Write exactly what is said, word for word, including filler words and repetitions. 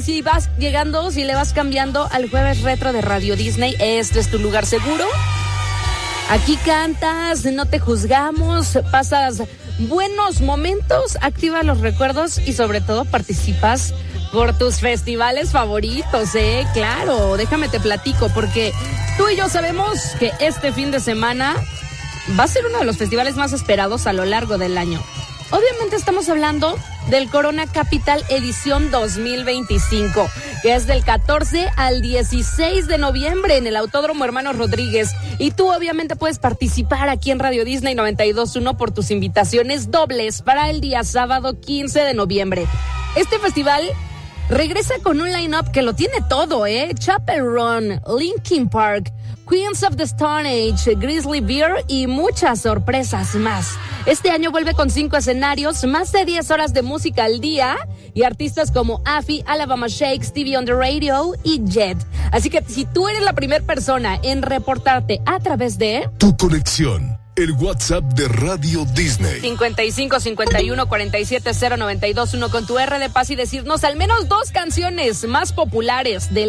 si vas llegando, si le vas cambiando al Jueves Retro de Radio Disney, este es tu lugar seguro. Aquí cantas, no te juzgamos, pasas buenos momentos, activa los recuerdos y sobre todo participas por tus festivales favoritos, ¿eh? Claro, déjame te platico, porque tú y yo sabemos que este fin de semana va a ser uno de los festivales más esperados a lo largo del año. Obviamente estamos hablando del Corona Capital Edición dos mil veinticinco, que es del catorce al dieciséis de noviembre en el Autódromo Hermanos Rodríguez. Y tú obviamente puedes participar aquí en Radio Disney noventa y dos punto uno por tus invitaciones dobles para el día sábado quince de noviembre. Este festival regresa con un line-up que lo tiene todo, ¿eh? Chaperone, Linkin Park, Queens of the Stone Age, Grizzly Bear y muchas sorpresas más. Este año vuelve con cinco escenarios, más de diez horas de música al día y artistas como Afi, Alabama Shakes, T V on the Radio y Jet. Así que si tú eres la primera persona en reportarte a través de Tu Conexión, el WhatsApp de Radio Disney. cincuenta y cinco, cincuenta y uno, cuarenta y siete, cero noventa y dos uno con tu R de paz y decirnos al menos dos canciones más populares del